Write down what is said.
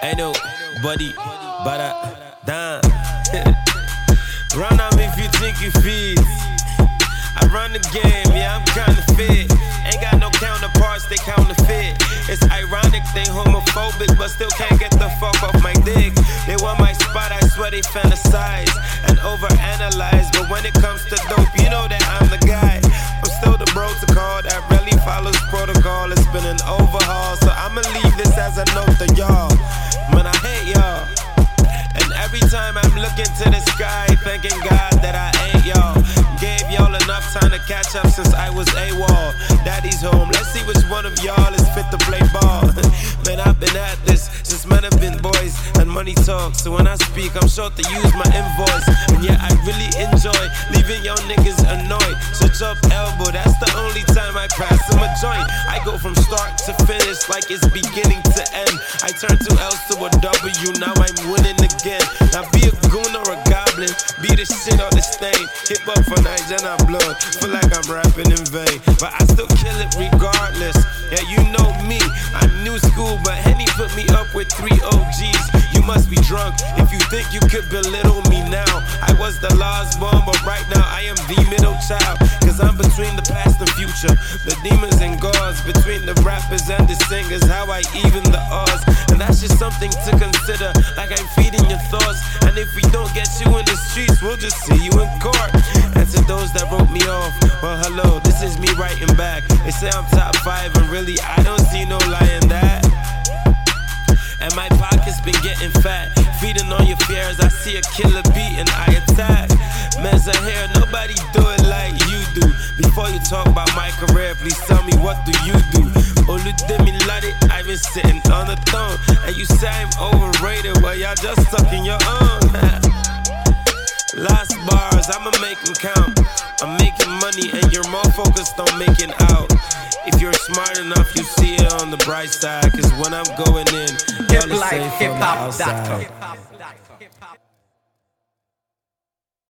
Ain't no buddy, but damn. Run on me if you think you fit. I run the game, yeah, I'm kinda fit. Ain't got no counterparts, they counterfeit. It's ironic, they homophobic, but still can't get the fuck off my dick. They want my spot, I swear they fantasize and overanalyze. But when it comes to dope, you know that I'm the guy. I'm still the protocol that rarely follows protocol. It's been an overhaul, so I'ma leave this as a note to y'all. Man, I hate y'all. And every time I'm looking to the sky, thanking God that I ain't y'all. Gave y'all enough time to catch up since I was AWOL. Daddy's home, let's see which one of y'all is fit to play ball. Man, I've been at this since men have been boys and money talks. So when I speak, I'm sure to use my invoice. And yeah, I really enjoy leaving y'all niggas annoyed. Switch up elbow, that's the only time I pass them a joint. I go from start to finish like it's beginning to end. I turn 2 L's to a W, now I'm winning again. Now be a goon or a goblin, be the shit on this thing. Hip up for Nigeria blood, feel like I'm rapping in vain, but I still kill it regardless. Yeah, you know me, I'm new school, but Henny put me up with 3 OGs. You must be drunk if you think you could belittle me now. I was the last born, but right now I am the middle child. Cause I'm between the past and future, the demons and gods, between the rappers and the singers, how I even the odds. And that's just something to consider, like I'm feeding your thoughts. And if we don't get you in the streets, we'll just see you in court. And to those that wrote me off, well hello, this is me writing back. They say I'm top 5 and really I don't see no lie in that. And my pockets been getting fat, feeding on your fears. I see a killer beat and I attack. Mezza here, nobody do it like you do. Before you talk about my career, please tell me what do you do? Oludemilade, I've been sitting on the throne, and you say I'm overrated, well y'all just sucking your own. Last bars, I'ma make them count. I'm making money and you're more focused on making out. If you're smart enough, you see it on the bright side. Cause when I'm going in, y'all the same from the outside.